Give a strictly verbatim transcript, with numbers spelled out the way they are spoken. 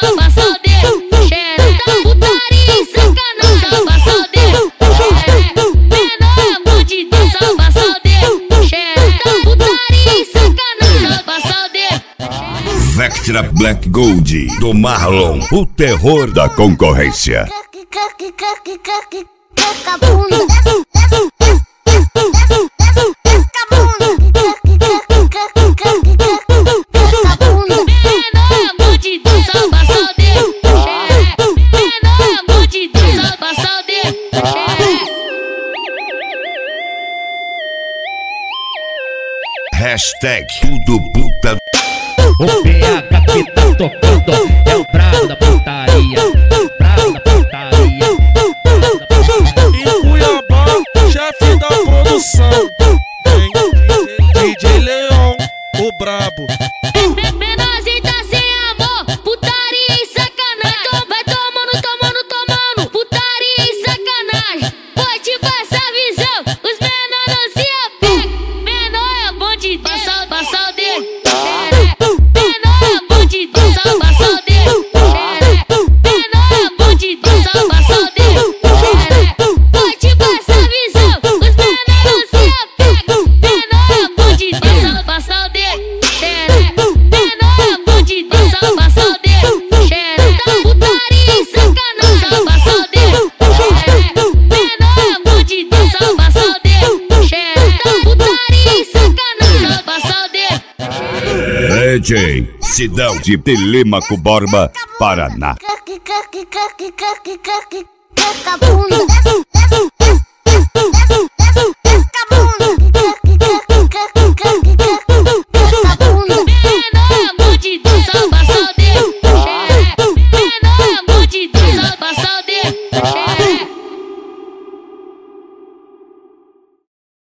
salva saldeiro, xereca, putaria e sacanagem, salva saldeiro, xereca, menor é bandido, salva saldeiro, xereca, putaria e sacanagem, salva saldeiro. Vectra Black Gold do Marlon, o terror da concorrência. Hashtag tudo puta. O P H que tá tocando é o brabo da putaria, brabo da putaria. Em Cuiabá, chefe da produção, vem D J Leon, o brabo. Menorzinho tá sem amor, putaria e sacanagem. Vai tomando, tomando, tomando, putaria e sacanagem. Vou te passar a visão, os menores não se apegam. Menor é bandido, salva saldeiro, xereca. Menor é bandido, salva saldeiro, xereca. Menor é bandido, salva saldeiro, xereca. Vou te passar a visão, os menores não se apegam. Menor é bandido, salva saldeiro, xereca. Menor é bandido, salva saldeiro, xereca. Putaria e sacanagem, salva saldeiro, xereca. Menor é bandido, salva saldeiro, xereca. Putaria e sacanagem, salva saldeiro. D J Sidão de Telêmaco Borba, Paraná. Bunda.